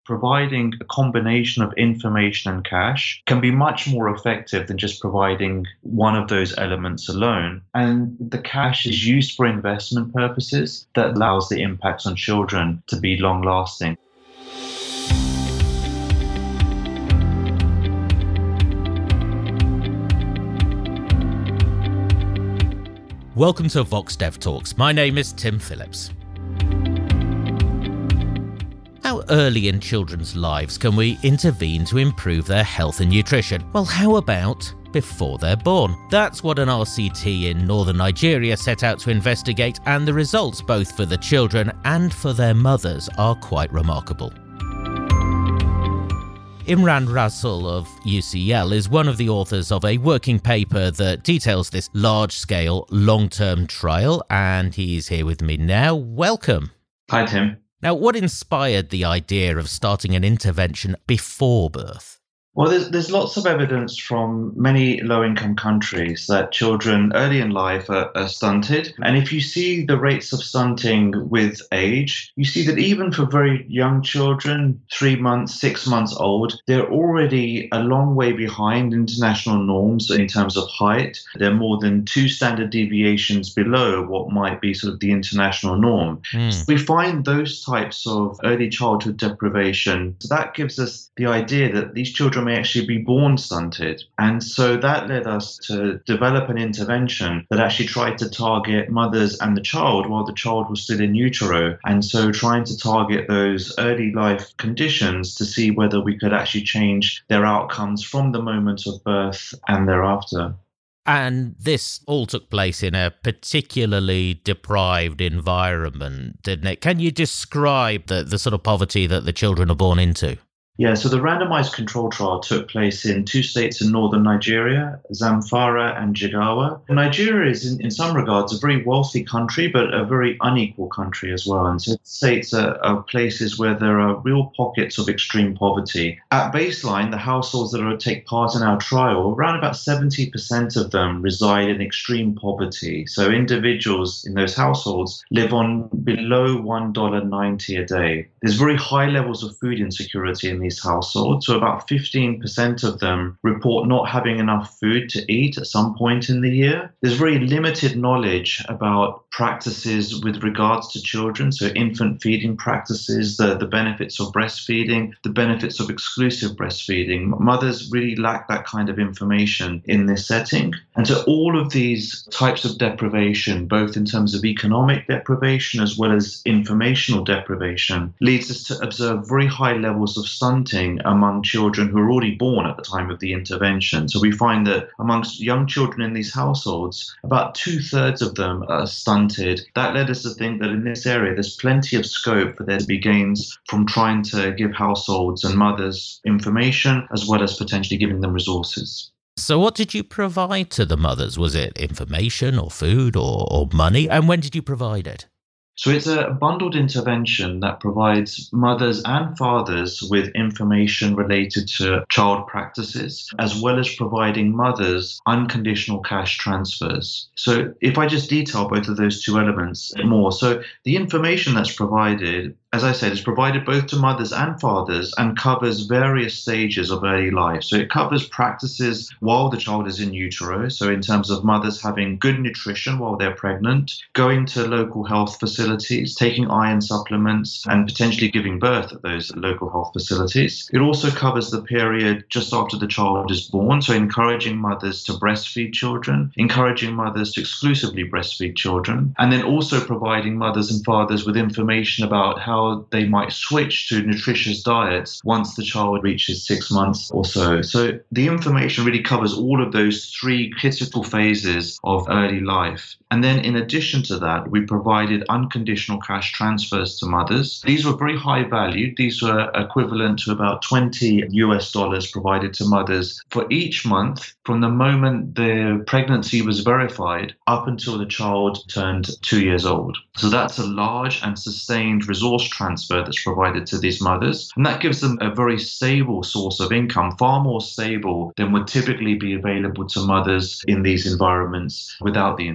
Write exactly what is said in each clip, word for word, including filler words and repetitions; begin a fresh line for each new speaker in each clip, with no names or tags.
providing a combination of information and cash can be much more effective than just providing one of those elements alone. And the cash is used for investment purposes that allows the impacts on children to be long lasting.
Welcome to Vox Dev Talks. My name is Tim Phillips. How early in children's lives can we intervene to improve their health and nutrition? Well, how about before they're born? That's what an R C T in northern Nigeria set out to investigate, and the results, both for the children and for their mothers, are quite remarkable. Imran Rasul of U C L is one of the authors of a working paper that details this large-scale, long-term trial, and he's here with me now. Welcome.
Hi, Tim.
Now, what inspired the idea of starting an intervention before birth?
Well, there's, there's lots of evidence from many low-income countries that children early in life are, are stunted. And if you see the rates of stunting with age, you see that even for very young children, three months, six months old, they're already a long way behind international norms in terms of height. They're more than two standard deviations below what might be sort of the international norm. Mm. So we find those types of early childhood deprivation. So that gives us the idea that these children may actually be born stunted. And so that led us to develop an intervention that actually tried to target mothers and the child while the child was still in utero. And so trying to target those early life conditions to see whether we could actually change their outcomes from the moment of birth and thereafter.
And this all took place in a particularly deprived environment, didn't it? Can you describe the, the sort of poverty that the children are born into?
Yeah, so the randomized control trial took place in two states in northern Nigeria, Zamfara and Jigawa. Nigeria is, in, in some regards, a very wealthy country, but a very unequal country as well. And so states are, are places where there are real pockets of extreme poverty. At baseline, the households that are to take part in our trial, around about seventy percent of them reside in extreme poverty. So individuals in those households live on below one dollar ninety a day. There's very high levels of food insecurity in these households. So about fifteen percent of them report not having enough food to eat at some point in the year. There's very limited knowledge about practices with regards to children, so infant feeding practices, the, the benefits of breastfeeding, the benefits of exclusive breastfeeding. Mothers really lack that kind of information in this setting. And so all of these types of deprivation, both in terms of economic deprivation as well as informational deprivation, leads us to observe very high levels of stunting among children who are already born at the time of the intervention. So we find that amongst young children in these households, about two-thirds of them are stunted. That led us to think that in this area, there's plenty of scope for there to be gains from trying to give households and mothers information, as well as potentially giving them resources.
So what did you provide to the mothers? Was it information or food or, or money? And when did you provide it?
So it's a bundled intervention that provides mothers and fathers with information related to child practices, as well as providing mothers unconditional cash transfers. So if I just detail both of those two elements more. So the information that's provided, as I said, is provided both to mothers and fathers and covers various stages of early life. So it covers practices while the child is in utero. So in terms of mothers having good nutrition while they're pregnant, going to local health facilities, taking iron supplements, and potentially giving birth at those local health facilities. It also covers the period just after the child is born. So encouraging mothers to breastfeed children, encouraging mothers to exclusively breastfeed children, and then also providing mothers and fathers with information about how they might switch to nutritious diets once the child reaches six months or so. So the information really covers all of those three critical phases of early life. And then in addition to that, we provided unconditional cash transfers to mothers. These were very high valued. These were equivalent to about twenty U S dollars provided to mothers for each month from the moment the pregnancy was verified up until the child turned two years old. So that's a large and sustained resource transfer that's provided to these mothers. And that gives them a very stable source of income, far more stable than would typically be available to mothers in these environments without the intervention.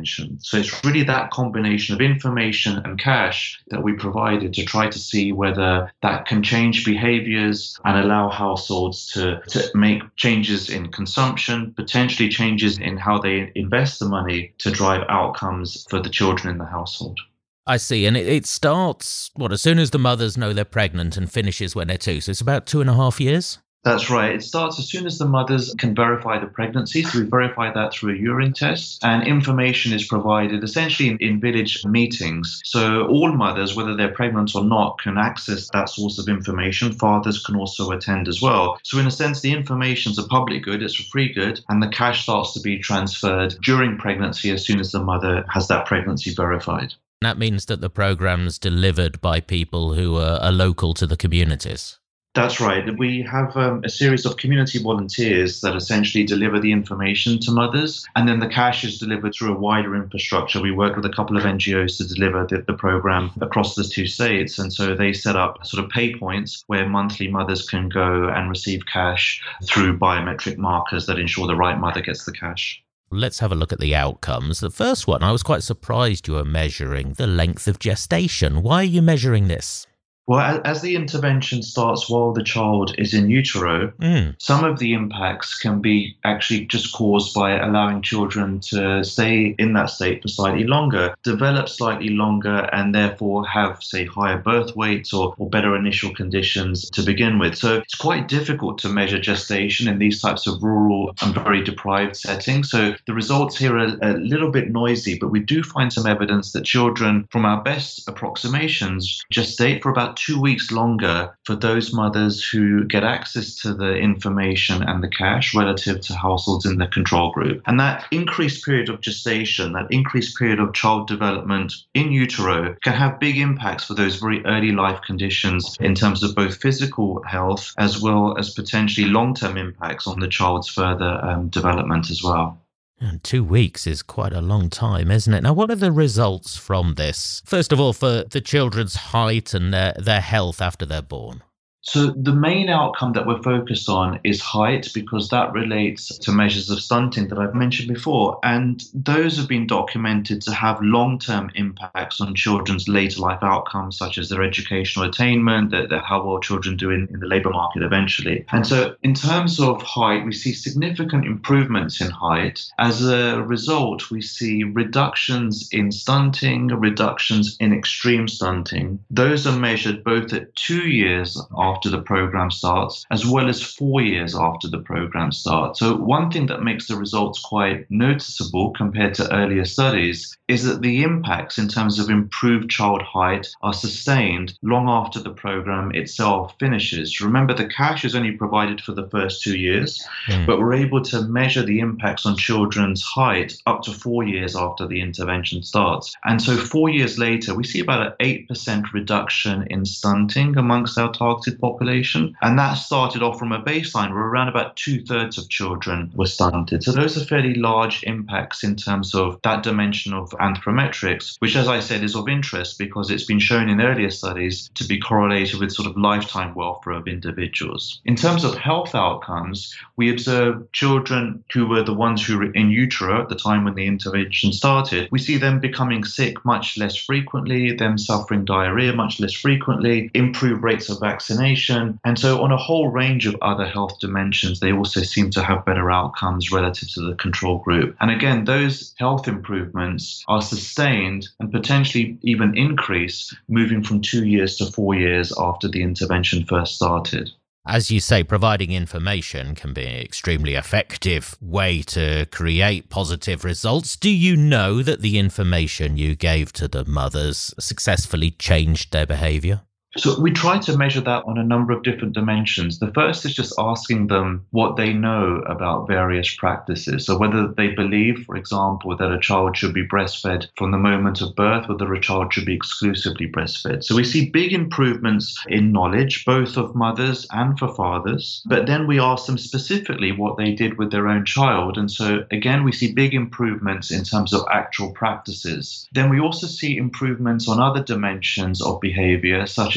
intervention. So it's really that combination of information and cash that we provided to try to see whether that can change behaviors and allow households to, to make changes in consumption, potentially changes in how they invest the money to drive outcomes for the children in the household.
I see. And it, it starts, what, as soon as the mothers know they're pregnant and finishes when they're two. So it's about two and a half years?
That's right. It starts as soon as the mothers can verify the pregnancy. So we verify that through a urine test, and information is provided essentially in, in village meetings. So all mothers, whether they're pregnant or not, can access that source of information. Fathers can also attend as well. So in a sense, the information's a public good, it's a free good, and the cash starts to be transferred during pregnancy as soon as the mother has that pregnancy verified.
That means that the program's delivered by people who are, are local to the communities.
That's right. We have um, a series of community volunteers that essentially deliver the information to mothers, and then the cash is delivered through a wider infrastructure. We work with a couple of N G Os to deliver the, the program across the two states, and so they set up sort of pay points where monthly mothers can go and receive cash through biometric markers that ensure the right mother gets the cash.
Let's have a look at the outcomes. The first one, I was quite surprised you were measuring the length of gestation. Why are you measuring this?
Well, as the intervention starts while the child is in utero, mm. some of the impacts can be actually just caused by allowing children to stay in that state for slightly longer, develop slightly longer, and therefore have, say, higher birth weights or, or better initial conditions to begin with. So it's quite difficult to measure gestation in these types of rural and very deprived settings. So the results here are a little bit noisy, but we do find some evidence that children, from our best approximations, gestate for about two weeks longer for those mothers who get access to the information and the cash relative to households in the control group. And that increased period of gestation, that increased period of child development in utero can have big impacts for those very early life conditions in terms of both physical health as well as potentially long-term impacts on the child's further um, development as well.
And two weeks is quite a long time, isn't it? Now, what are the results from this? First of all, for the children's height and their, their health after they're born.
So the main outcome that we're focused on is height, because that relates to measures of stunting that I've mentioned before. And those have been documented to have long-term impacts on children's later life outcomes, such as their educational attainment, the, the, how well children do in, in the labour market eventually. And so in terms of height, we see significant improvements in height. As a result, we see reductions in stunting, reductions in extreme stunting. Those are measured both at two years after the program starts, as well as four years after the program starts. So one thing that makes the results quite noticeable compared to earlier studies is that the impacts in terms of improved child height are sustained long after the program itself finishes. Remember, the cash is only provided for the first two years, mm. but we're able to measure the impacts on children's height up to four years after the intervention starts. And so four years later, we see about an eight percent reduction in stunting amongst our targeted population. And that started off from a baseline where around about two thirds of children were stunted. So those are fairly large impacts in terms of that dimension of anthropometrics, which, as I said, is of interest because it's been shown in earlier studies to be correlated with sort of lifetime welfare of individuals. In terms of health outcomes, we observed children who were the ones who were in utero at the time when the intervention started. We see them becoming sick much less frequently, them suffering diarrhea much less frequently, improved rates of vaccination. And so on a whole range of other health dimensions, they also seem to have better outcomes relative to the control group. And again, those health improvements are sustained and potentially even increase moving from two years to four years after the intervention first started.
As you say, providing information can be an extremely effective way to create positive results. Do you know that the information you gave to the mothers successfully changed their behaviour?
So we try to measure that on a number of different dimensions. The first is just asking them what they know about various practices. So whether they believe, for example, that a child should be breastfed from the moment of birth, whether a child should be exclusively breastfed. So we see big improvements in knowledge, both of mothers and for fathers. But then we ask them specifically what they did with their own child. And so again, we see big improvements in terms of actual practices. Then we also see improvements on other dimensions of behavior, such as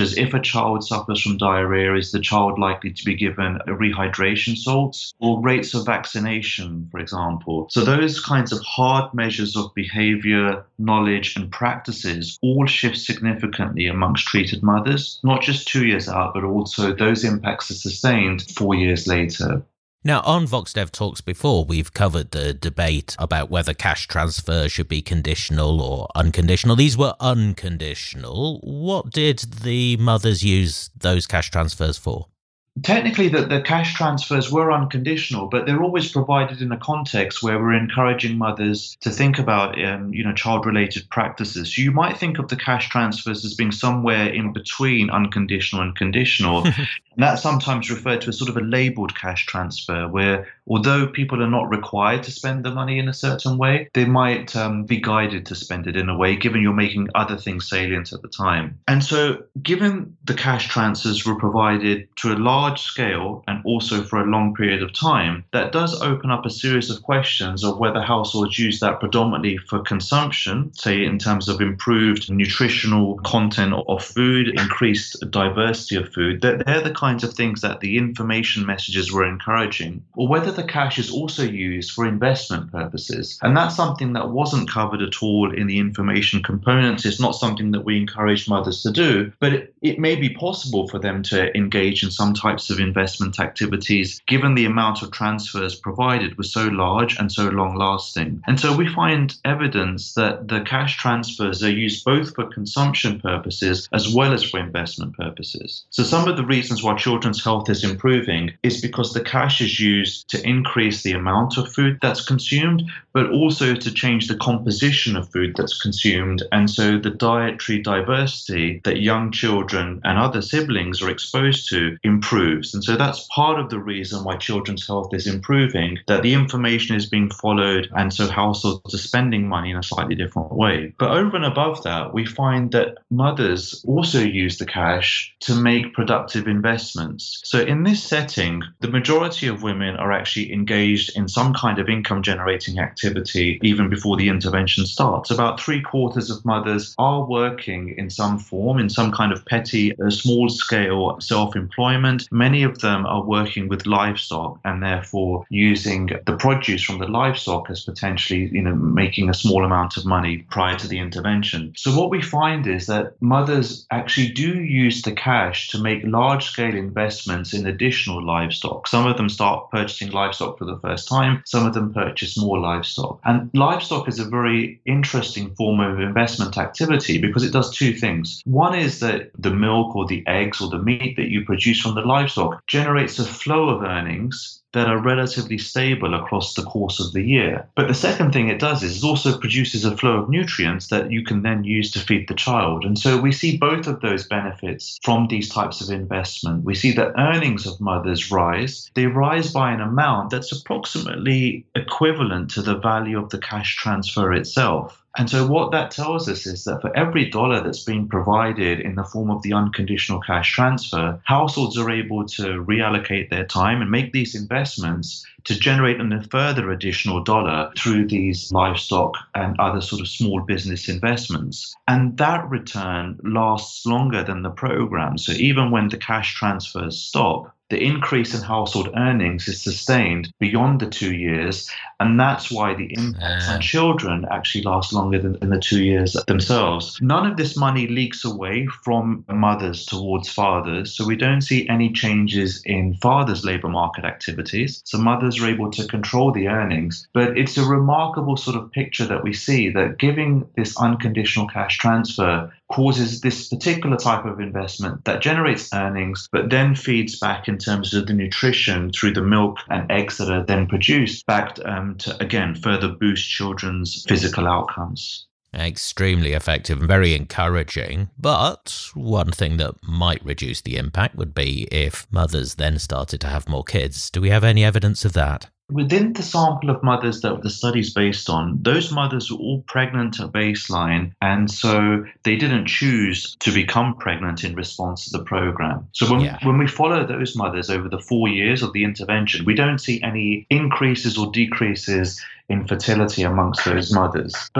as if a child suffers from diarrhea, is the child likely to be given rehydration salts, or rates of vaccination, for example. So those kinds of hard measures of behavior, knowledge, and practices all shift significantly amongst treated mothers, not just two years out, but also those impacts are sustained four years later.
Now, on VoxDev Talks before, we've covered the debate about whether cash transfer should be conditional or unconditional. These were unconditional. What did the mothers use those cash transfers for?
Technically, the, the cash transfers were unconditional, but they're always provided in a context where we're encouraging mothers to think about, um, you know, child-related practices. So you might think of the cash transfers as being somewhere in between unconditional and conditional. And that's sometimes referred to as sort of a labelled cash transfer, where although people are not required to spend the money in a certain way, they might um, be guided to spend it in a way, given you're making other things salient at the time. And so given the cash transfers were provided to a large scale and also for a long period of time, that does open up a series of questions of whether households use that predominantly for consumption, say in terms of improved nutritional content of food, increased diversity of food. They're, they're the kinds of things that the information messages were encouraging, or whether the cash is also used for investment purposes. And that's something that wasn't covered at all in the information components. It's not something that we encourage mothers to do, but it, it may be possible for them to engage in some types of investment activities, given the amount of transfers provided was so large and so long lasting. And so we find evidence that the cash transfers are used both for consumption purposes as well as for investment purposes. So some of the reasons why children's health is improving is because the cash is used to increase the amount of food that's consumed, but also to change the composition of food that's consumed. And so the dietary diversity that young children and other siblings are exposed to improves. And so that's part of the reason why children's health is improving, that the information is being followed, and so households are spending money in a slightly different way. But over and above that, we find that mothers also use the cash to make productive investments. So in this setting, the majority of women are actually engaged in some kind of income generating activity even before the intervention starts. About three quarters of mothers are working in some form, in some kind of petty, uh, small scale self-employment. Many of them are working with livestock and therefore using the produce from the livestock as potentially, you know, making a small amount of money prior to the intervention. So what we find is that mothers actually do use the cash to make large-scale investments in additional livestock. Some of them start purchasing livestock for the first time. Some of them purchase more livestock. And livestock is a very interesting form of investment activity because it does two things. One is that the milk or the eggs or the meat that you produce from the livestock generates a flow of earnings that are relatively stable across the course of the year. But the second thing it does is it also produces a flow of nutrients that you can then use to feed the child. And so we see both of those benefits from these types of investment. We see that earnings of mothers rise. They rise by an amount that's approximately equivalent to the value of the cash transfer itself. And so what that tells us is that for every dollar that's being provided in the form of the unconditional cash transfer, households are able to reallocate their time and make these investments to generate a further additional dollar through these livestock and other sort of small business investments. And that return lasts longer than the program. So even when the cash transfers stop, the increase in household earnings is sustained beyond the two years, and that's why the impact on children actually lasts longer than, than the two years themselves. None of this money leaks away from mothers towards fathers, so we don't see any changes in fathers' labour market activities. So mothers are able to control the earnings, but it's a remarkable sort of picture that we see that giving this unconditional cash transfer causes this particular type of investment that generates earnings, but then feeds back in terms of the nutrition through the milk and eggs that are then produced back um, to, again, further boost children's physical outcomes.
Extremely effective and very encouraging. But one thing that might reduce the impact would be if mothers then started to have more kids. Do we have any evidence of that?
Within the sample of mothers that the study's based on, those mothers were all pregnant at baseline, and so they didn't choose to become pregnant in response to the program. So when, yeah. when we follow those mothers over the four years of the intervention, we don't see any increases or decreases in fertility amongst those mothers. But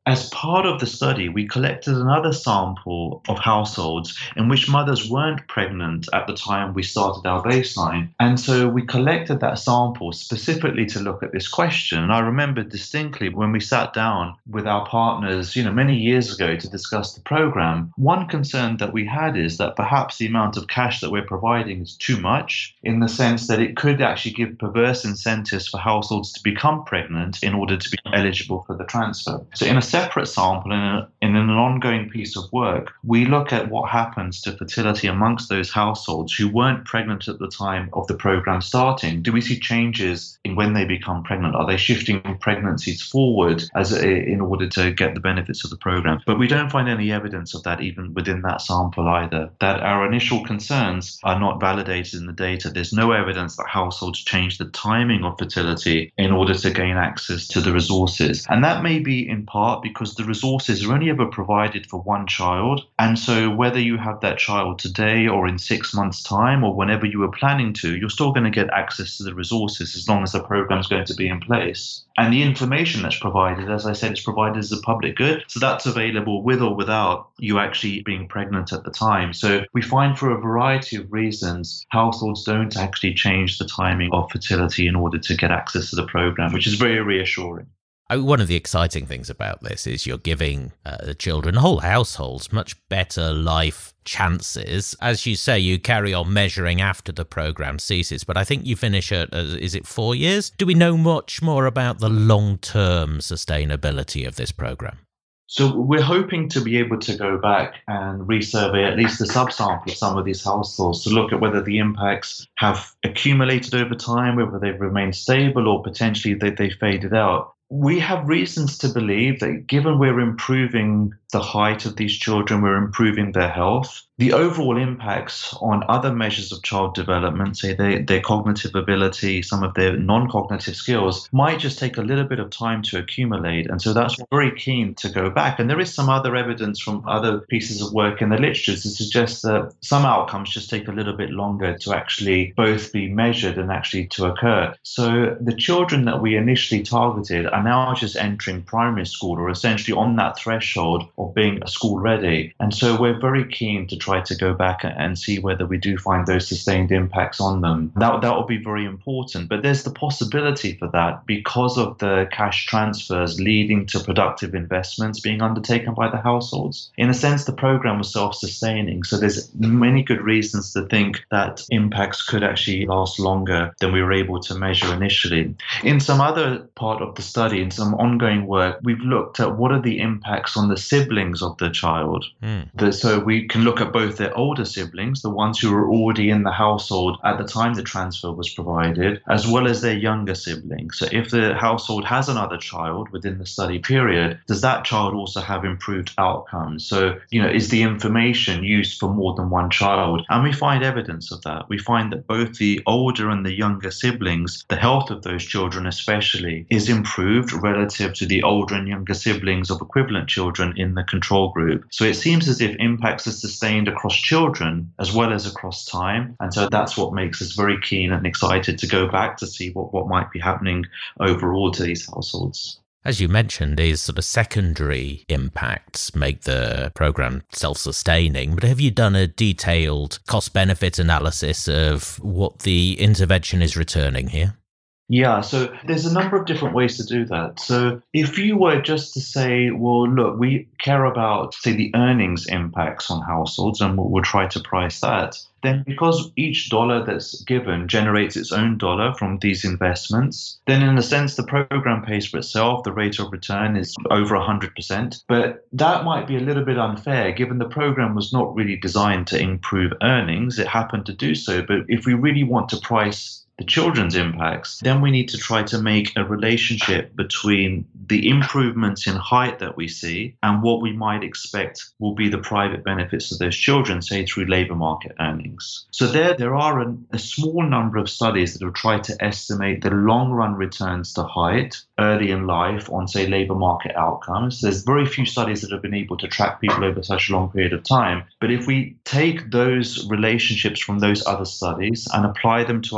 as part of the study, we collected another sample of households in which mothers weren't pregnant at the time we started our baseline. And so we collected that sample specifically to look at this question. And I remember distinctly when we sat down with our partners, you know, many years ago to discuss the program, one concern that we had is that perhaps the amount of cash that we're providing is too much, in the sense that it could actually give perverse incentives for households to become pregnant in order to be eligible for the transfer. So in a separate sample, in, a, in an ongoing piece of work, we look at what happens to fertility amongst those households who weren't pregnant at the time of the program starting. Do we see changes in when they become pregnant? Are they shifting pregnancies forward as a, in order to get the benefits of the program? But we don't find any evidence of that even within that sample either, that our initial concerns are not validated in the data. There's no evidence that households change the timing of fertility in order to gain access to the resources. And that may be in part because the resources are only ever provided for one child. And so whether you have that child today or in six months' time or whenever you were planning to, you're still going to get access to the resources as long as the program is going to be in place. And the information that's provided, as I said, is provided as a public good. So that's available with or without you actually being pregnant at the time. So we find for a variety of reasons, households don't actually change the timing of fertility in order to get access to the program, which is very reassuring.
One of the exciting things about this is you're giving uh, the children, whole households, much better life chances. As you say, you carry on measuring after the program ceases, but I think you finish at, uh, is it four years? Do we know much more about the long-term sustainability of this program?
So we're hoping to be able to go back and resurvey at least a subsample of some of these households to look at whether the impacts have accumulated over time, whether they've remained stable or potentially they, they faded out. We have reasons to believe that given we're improving the height of these children, we're improving their health, the overall impacts on other measures of child development, say their, their cognitive ability, some of their non-cognitive skills, might just take a little bit of time to accumulate. And so that's very keen to go back. And there is some other evidence from other pieces of work in the literature to suggest that some outcomes just take a little bit longer to actually both be measured and actually to occur. So the children that we initially targeted are now just entering primary school or essentially on that threshold of being school ready. And so we're very keen to try to go back and see whether we do find those sustained impacts on them. That, that will be very important. But there's the possibility for that because of the cash transfers leading to productive investments being undertaken by the households. In a sense, the program was self-sustaining. So there's many good reasons to think that impacts could actually last longer than we were able to measure initially. In some other part of the study, in some ongoing work, we've looked at what are the impacts on the siblings of the child. Mm. The, so we can look at both their older siblings, the ones who were already in the household at the time the transfer was provided, as well as their younger siblings. So if the household has another child within the study period, does that child also have improved outcomes? So, you know, is the information used for more than one child? And we find evidence of that. We find that both the older and the younger siblings, the health of those children especially, is improved relative to the older and younger siblings of equivalent children in the control group. So it seems as if impacts are sustained across children as well as across time. And so that's what makes us very keen and excited to go back to see what, what might be happening overall to these households.
As you mentioned, these sort of secondary impacts make the program self-sustaining, but have you done a detailed cost-benefit analysis of what the intervention is returning here?
Yeah, so there's a number of different ways to do that. So if you were just to say, well, look, we care about, say, the earnings impacts on households and we'll, we'll try to price that, then because each dollar that's given generates its own dollar from these investments, then in a sense, the program pays for itself. The rate of return is over one hundred percent. But that might be a little bit unfair given the program was not really designed to improve earnings. It happened to do so. But if we really want to price the children's impacts, then we need to try to make a relationship between the improvements in height that we see and what we might expect will be the private benefits of those children, say through labour market earnings. So there, there are a, a small number of studies that have tried to estimate the long-run returns to height early in life on, say, labour market outcomes. There's very few studies that have been able to track people over such a long period of time. But if we take those relationships from those other studies and apply them to our sample,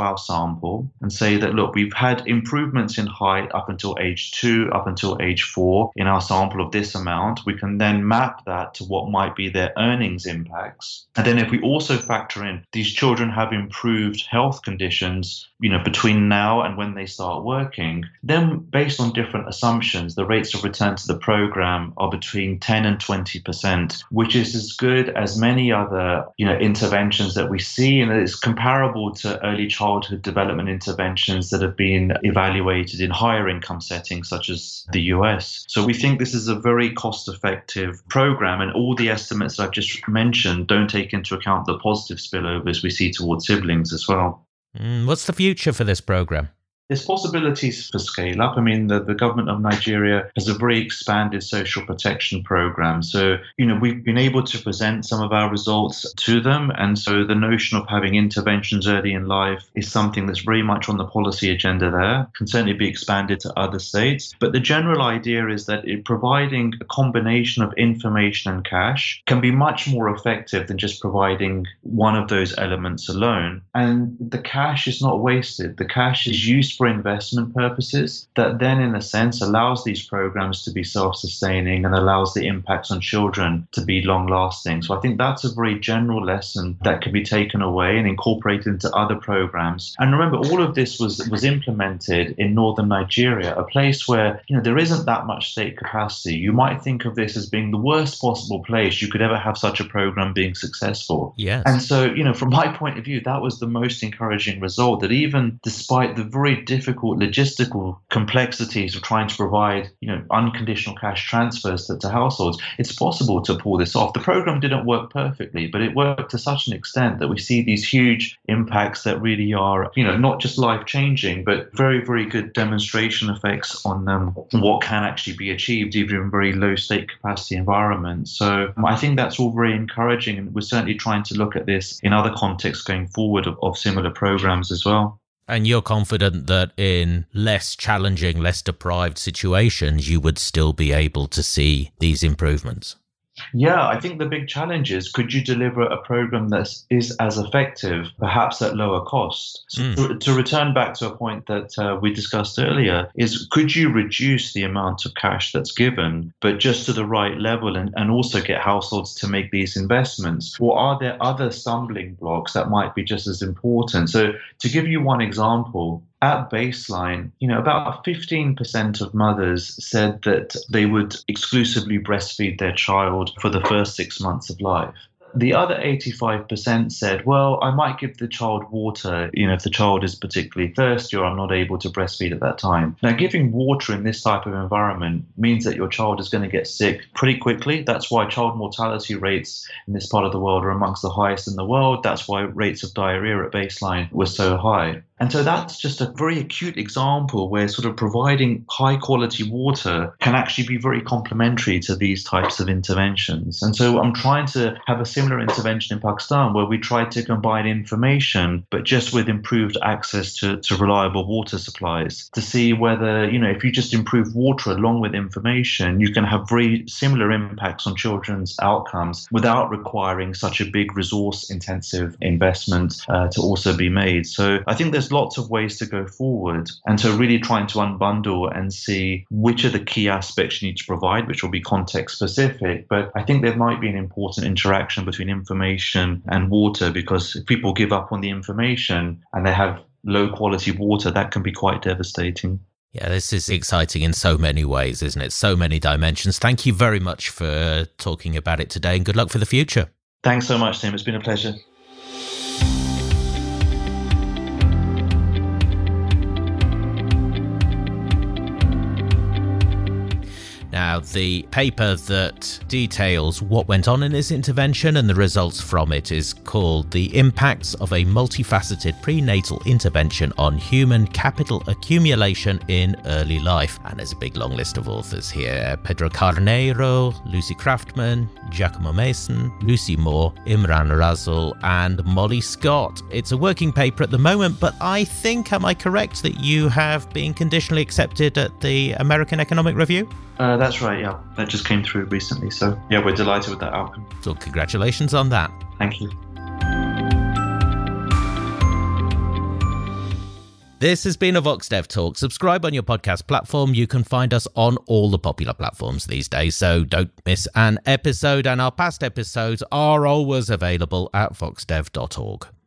example, and say that, look, we've had improvements in height up until age two, up until age four in our sample of this amount. We can then map that to what might be their earnings impacts. And then if we also factor in these children have improved health conditions, you know, between now and when they start working, then based on different assumptions, the rates of return to the program are between ten and twenty percent, which is as good as many other, you know, interventions that we see, and it's comparable to early childhood development interventions that have been evaluated in higher income settings such as the U S. So we think this is a very cost-effective program, and all the estimates I've just mentioned don't take into account the positive spillovers we see towards siblings as well.
Mm, what's the future for this program?
There's possibilities for scale up. I mean, the, the government of Nigeria has a very expanded social protection program. So, you know, we've been able to present some of our results to them. And so the notion of having interventions early in life is something that's very much on the policy agenda there, can certainly be expanded to other states. But the general idea is that it, providing a combination of information and cash can be much more effective than just providing one of those elements alone. And the cash is not wasted. The cash is used for investment purposes that then, in a sense, allows these programs to be self-sustaining and allows the impacts on children to be long-lasting. So I think that's a very general lesson that can be taken away and incorporated into other programs. And remember, all of this was was implemented in northern Nigeria, a place where, you know, there isn't that much state capacity. You might think of this as being the worst possible place you could ever have such a program being successful.
Yes.
And so, you know, from my point of view, that was the most encouraging result, that even despite the very difficult logistical complexities of trying to provide, you know, unconditional cash transfers to, to households, it's possible to pull this off. The program didn't work perfectly, but it worked to such an extent that we see these huge impacts that really are, you know, not just life-changing, but very, very good demonstration effects on um, what can actually be achieved, even in very low state capacity environments. So um, I think that's all very encouraging, and we're certainly trying to look at this in other contexts going forward of, of similar programs as well.
And you're confident that in less challenging, less deprived situations, you would still be able to see these improvements?
Yeah, I think the big challenge is, could you deliver a program that is as effective, perhaps at lower cost? So mm. to, to return back to a point that uh, we discussed earlier, is could you reduce the amount of cash that's given, but just to the right level, and, and also get households to make these investments? Or are there other stumbling blocks that might be just as important? So to give you one example, at baseline, you know, about fifteen percent of mothers said that they would exclusively breastfeed their child for the first six months of life. The other eighty-five percent said, well, I might give the child water, you know, if the child is particularly thirsty or I'm not able to breastfeed at that time. Now, giving water in this type of environment means that your child is going to get sick pretty quickly. That's why child mortality rates in this part of the world are amongst the highest in the world. That's why rates of diarrhea at baseline were so high. And so that's just a very acute example where sort of providing high quality water can actually be very complementary to these types of interventions. And so I'm trying to have a similar intervention in Pakistan where we tried to combine information, but just with improved access to, to reliable water supplies, to see whether, you know, if you just improve water along with information, you can have very similar impacts on children's outcomes without requiring such a big resource intensive investment uh, to also be made. So I think there's lots of ways to go forward, and so really trying to unbundle and see which are the key aspects you need to provide, which will be context specific. But I think there might be an important interaction between information and water, because if people give up on the information and they have low quality water, that can be quite devastating.
Yeah, this is exciting in so many ways, isn't it? So many dimensions. Thank you very much for talking about it today, and good luck for the future.
Thanks so much, Tim. It's been a pleasure.
Now, the paper that details what went on in this intervention and the results from it is called The Impacts of a Multifaceted Prenatal Intervention on Human Capital Accumulation in Early Life. And there's a big long list of authors here. Pedro Carneiro, Lucy Craftman, Giacomo Mason, Lucy Moore, Imran Rasul, and Molly Scott. It's a working paper at the moment, but I think, am I correct, that you have been conditionally accepted at the American Economic Review?
Uh, that's right, yeah. That just came through recently. So, yeah, we're delighted with that outcome.
So, congratulations on that.
Thank you.
This has been a VoxDev Talk. Subscribe on your podcast platform. You can find us on all the popular platforms these days, so don't miss an episode. And our past episodes are always available at vox dev dot org.